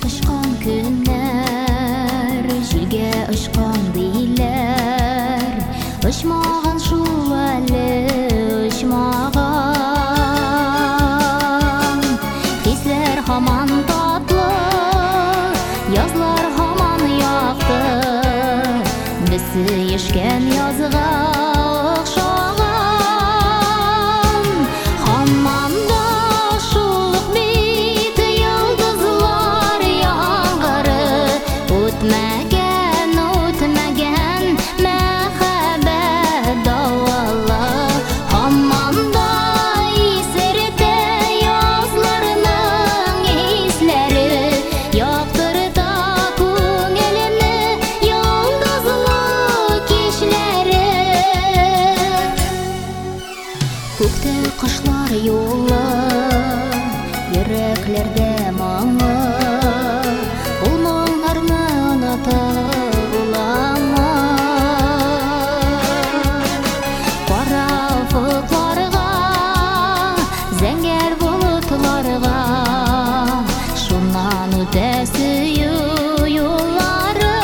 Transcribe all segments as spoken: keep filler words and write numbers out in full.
Кышкан көннәр җилгә очкан диләр, очмаган шул әле очмаган. Хисләр һаман татлы, язлар һаман якты, без сөешкән язга охшаган. Һаман да шул ук бит йолдызлар яңгыры, үтмәгән, үтмәгән мәхәббәт давылы. Һаман да исертә язларның исләре, яктырта күңелне йолдызлы кичләре. Күктә кошлар юлы, йөрәкләрдә моңы, ул моңнарны онытып буламы? Кара офыкларга, зәңгәр болытларга, шуннан үтә сөю юллары.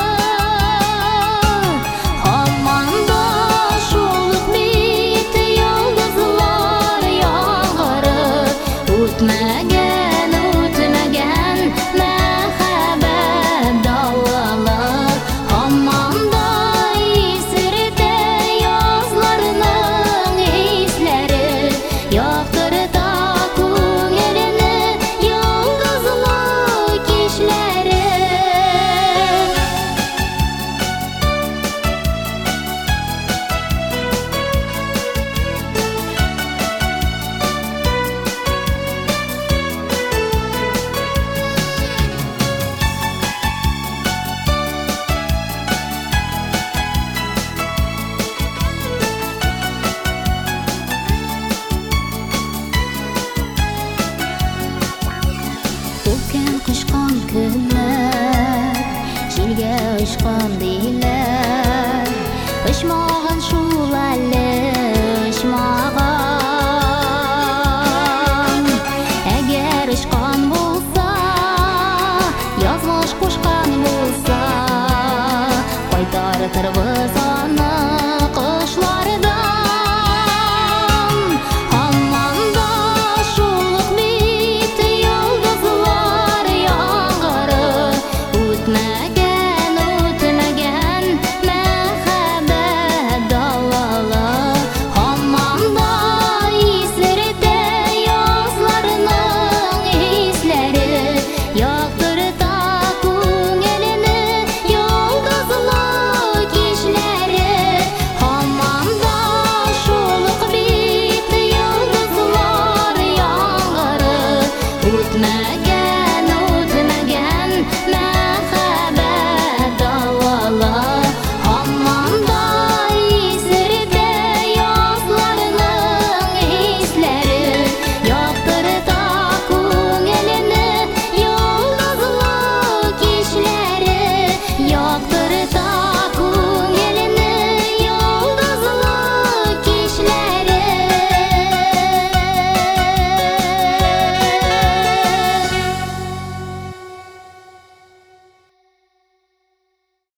Һаман да шул ук бит йолдызлар яңгыры, үтмәгән, үтмәгән мәхәббәт давылы. Һаман да исертә язларның исләре, яктырта күңелне йолдызлы кичләре. Үткән кышкан көннәр җилгә очкан диләр, очмаган шул әле очмаган. Әгәр очкан булса, язмыш кушкан булса, кайтартырбыз